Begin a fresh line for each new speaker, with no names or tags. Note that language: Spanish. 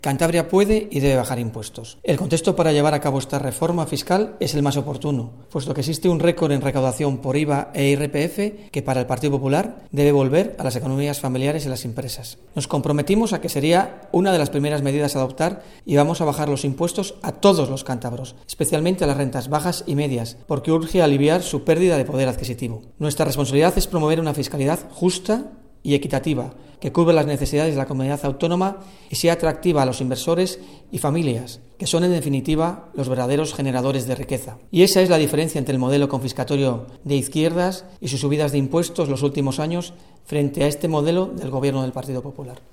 Cantabria puede y debe bajar impuestos. El contexto para llevar a cabo esta reforma fiscal es el más oportuno, puesto que existe un récord en recaudación por IVA e IRPF que para el Partido Popular debe volver a las economías familiares y las empresas. Nos comprometimos a que sería una de las primeras medidas a adoptar y vamos a bajar los impuestos a todos los cántabros, especialmente a las rentas bajas y medias, porque urge aliviar su pérdida de poder adquisitivo. Nuestra responsabilidad es promover una fiscalidad justa y equitativa, que cubra las necesidades de la comunidad autónoma y sea atractiva a los inversores y familias, que son en definitiva los verdaderos generadores de riqueza. Y esa es la diferencia entre el modelo confiscatorio de izquierdas y sus subidas de impuestos los últimos años frente a este modelo del gobierno del Partido Popular.